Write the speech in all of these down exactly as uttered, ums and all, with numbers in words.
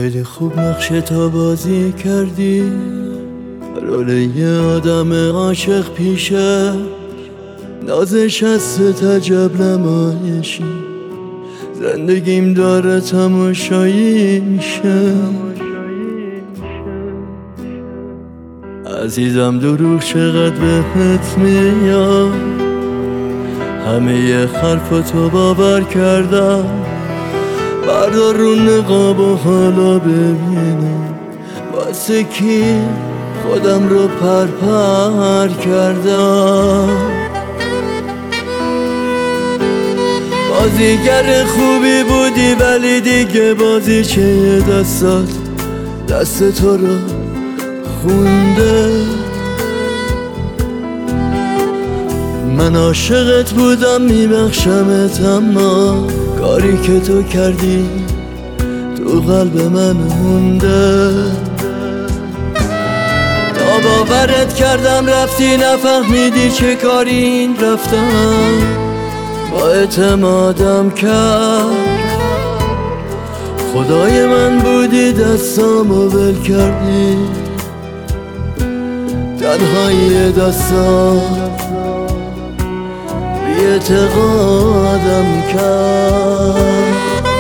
خیلی خوب نقش تو بازی کردی، رول یه آدم عاشق پیشه، نازش از ستجب نمایشی، زندگیم داره تماشایی میشه. عزیزم دروغ چقدر بهت میاد، همه ی حرفاتو باور کردم، بردار رو نقاب و حالا ببینم واسه کی خودم رو پرپر کردم. بازیگر خوبی بودی ولی دیگه بازی چه دستات دست تو رو خونده. من عاشقت بودم میبخشمت، اما کاری که تو کردی تو قلب من مونده. تا باورت کردم رفتی نفهمیدی چه کاری این رفتم با اعتمادم کرد. خدای من بودی دستامو ول کردی، تنهایی دستام بی اعتقادم کرد.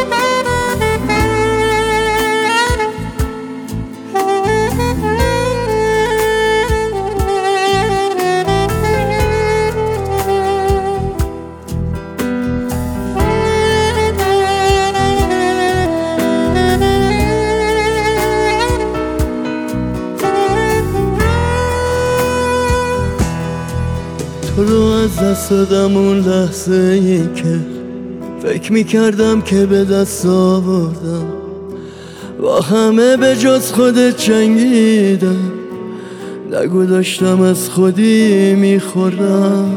تو رو از دست دادم اون لحظه ای که فکر میکردم که به دست آوردم، با همه به جز خودت جنگیدم، نگو داشتم از خودی میخوردم.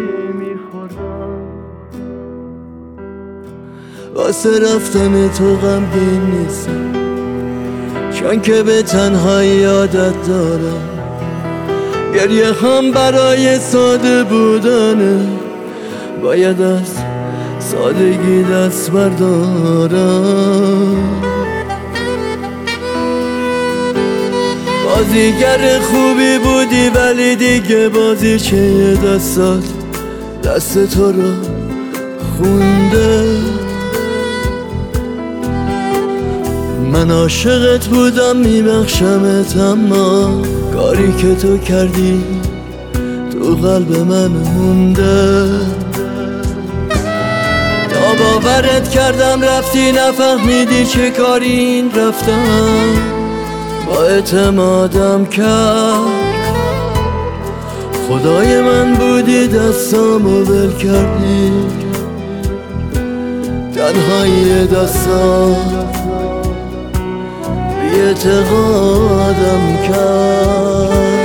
واسه رفتن تو غمگین نیستم، چون که به تنهایی عادت دارم، گریه هم برای ساده بودنه، باید از سادگی دست بردارم. بازیگر خوبی بودی ولی دیگه بازی چه دستات دست تو رو خونده. من عاشقت بودم میبخشمت، اما کاری که تو کردی تو قلب من مونده. تا باورت کردم رفتی نفهمیدی چه کاری این رفتم با اعتمادم کرد. خدای من بودی دستامو ول کردی، تنهایی دستام بی اعتقادم کرد.